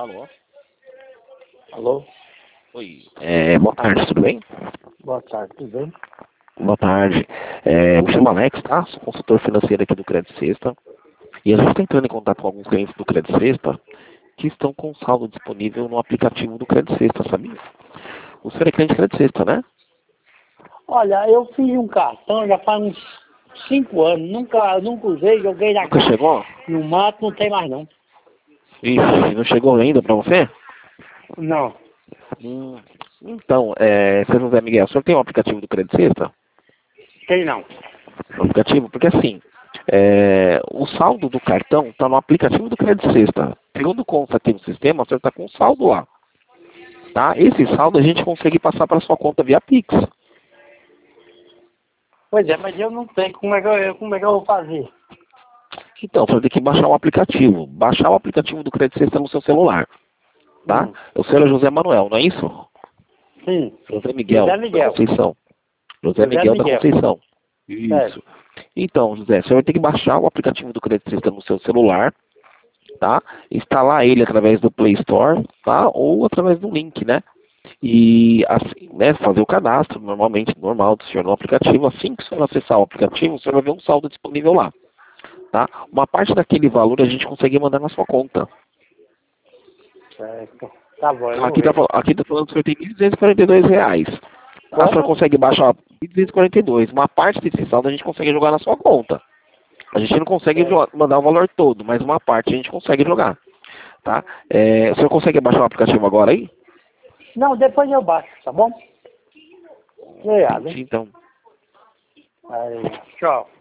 Alô? Alô? Oi. Boa tarde, tudo bem? Boa tarde, tudo bem? Boa tarde. Me chamo Alex, tá? Sou consultor financeiro aqui do Crédito Sexta. E a gente está entrando em contato com alguns clientes do Crédito Sexta que estão com saldo disponível no aplicativo do Crédito Sexta, sabia? O senhor é cliente do Crédito Sexta, né? Olha, eu fiz um cartão já faz uns 5 anos, nunca usei, joguei na Nunca casa. chegou? No mato não tem mais não. Ixi, não chegou ainda pra você? Não, Então, seu José Miguel, o senhor tem um aplicativo do Crédito Sexta? tem não. No aplicativo? Porque assim, o saldo do cartão está no aplicativo do Crédito Sexta. Segundo consta aqui no sistema, o senhor está com saldo lá. Tá? Esse saldo a gente consegue passar para sua conta via Pix. Pois é, mas eu não tenho. Como é que eu vou fazer? Então, você tem que baixar o aplicativo. Baixar o aplicativo do Crédito Sexta no seu celular. Tá? O senhor é José Manuel, não é isso? Sim. José Miguel, José da Miguel. Conceição. José José Miguel da Miguel. Conceição. Certo. Isso. Então, José, você vai ter que baixar o aplicativo do Crédito Sexta no seu celular, tá? Instalar ele através do Play Store, tá? Ou através do link, né? E assim, né, fazer o cadastro normalmente, normal do senhor no aplicativo. Assim que o senhor acessar o aplicativo, o senhor vai ver um saldo disponível lá, tá? Uma parte daquele valor a gente consegue mandar na sua conta. Certo. Tá bom, eu vou Aqui tá, ver. aqui tá falando que o senhor tem R$ 1.242. A senhora Como? consegue baixar 1.242. Uma parte desse saldo a gente consegue jogar na sua conta. A gente não consegue Certo. mandar o valor todo, mas uma parte a gente consegue jogar, tá? O senhor consegue baixar o aplicativo agora aí? Não, depois eu baixo, tá bom? Obrigado, hein? Então. Aí, tchau.